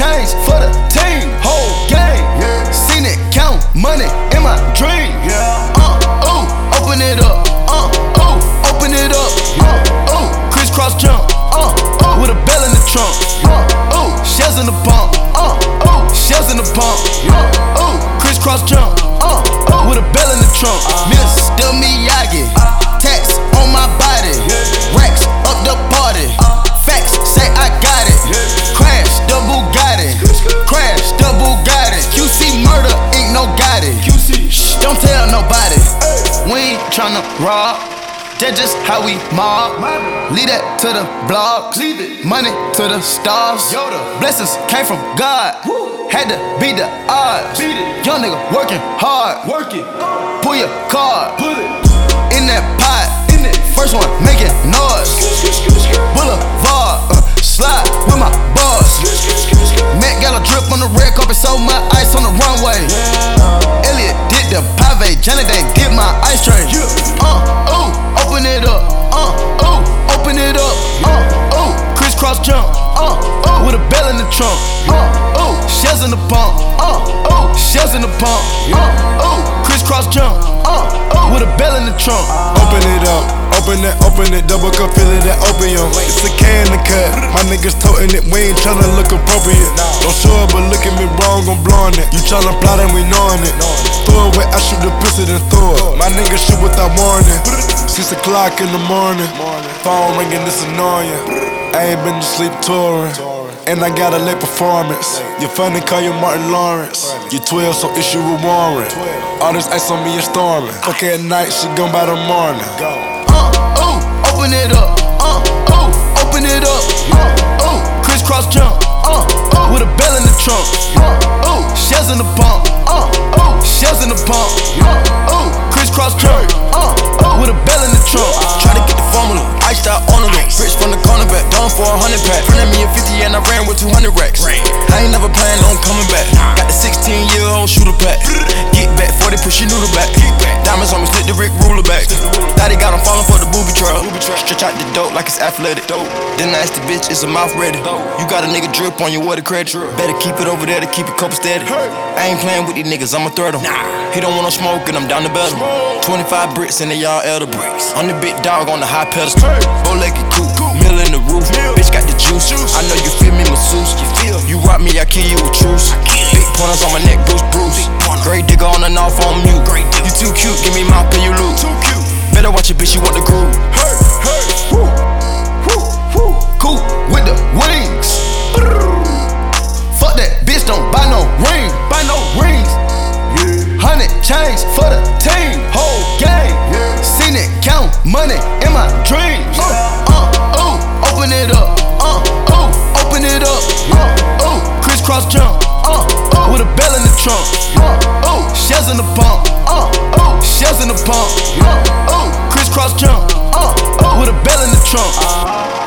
chains for the team, whole game. Seen it count money in my dream. Open it up. Open it up. Crisscross jump. With a bell in the trunk. Shells in the pump. Shells in the pump. Crisscross jump. With a bell in the trunk. Mr. Miyagi. Tax on my body. Racks up the party. Facts say I got it. Crash the Bugatti. Crash the Bugatti. QC murder ain't no Gotti. Shh, don't tell nobody. We ain't tryna rob. That's just how we mob. Leave that to the blogs. Money to the stars. Blessings came from God. Had to beat the odds. Young nigga working hard. Pull your card. In that pot. First one making noise. Boulevard. Slide with my boss. Matt got a drip on the red carpet. So my ice on the runway. Elliot did the pave. Johnny Day did my ice train. Open it up. Open it up. Crisscross jump. With a bell in the trunk. Shells in the pump. Shells in the pump. Crisscross jump. With a bell in the trunk. Open it up. Open it, double cup, fill it that opium. It's a can to cut. My niggas toting it, we ain't tryna look appropriate. Don't show it, but look at me wrong, I'm blowing it. You tryna plot and we knowing it. Throw it where I shoot the pussy, then throw it. My niggas shoot without warning. 6 o'clock in the morning. Phone ringing, it's annoying. I ain't been to sleep touring. And I got a late performance. You funny, call you Martin Lawrence. You 12, so issue a warrant. All this ice on me is storming. Fuck at night, she gone by the morning. Open it up. Open it up. Crisscross jump. With a bell in the trunk. Shells in the pump. Shells in the pump. Crisscross jump. With a bell in the trunk. Try to get the formula, iced out on the loop. Rich from the cornerback, down for 100 pack. Front at me at 50 and I ran with 200 racks. I ain't never planned on coming back. Got the 16-year-old shooter pack. Get back, 40 push your noodle back. Diamonds on me, split the Rick ruler back. Daddy got him falling for the booby trap. Stretch out the dope like it's athletic. Then I asked the bitch, is a mouth ready? You got a nigga drip on your water credit. Better keep it over there to keep it couple steady. I ain't playing with these niggas, I'ma threat him. He don't want no smoke and I'm down to battle. 25 bricks and they all elder bricks. I'm the big dog on the high pedestal. Bow-legged coupe, mill in the roof. Bitch got the juice. I know you feel me, masseuse. You rock me, I kill you with truce. Big pointers on my neck, Bruce. Great digger on and off on mute. You too cute, give me mouth, pay you lose. Better watch your bitch, you want the groove. Cool with the wings. Fuck that bitch, don't buy no ring. 100 chains for the team, whole game. Seen it count money in my dreams. Open it up. Open it up. Crisscross jump. With a bell in the trunk. Shells in the pump. Shells in the pump. Crisscross jump. With a bell in the trunk.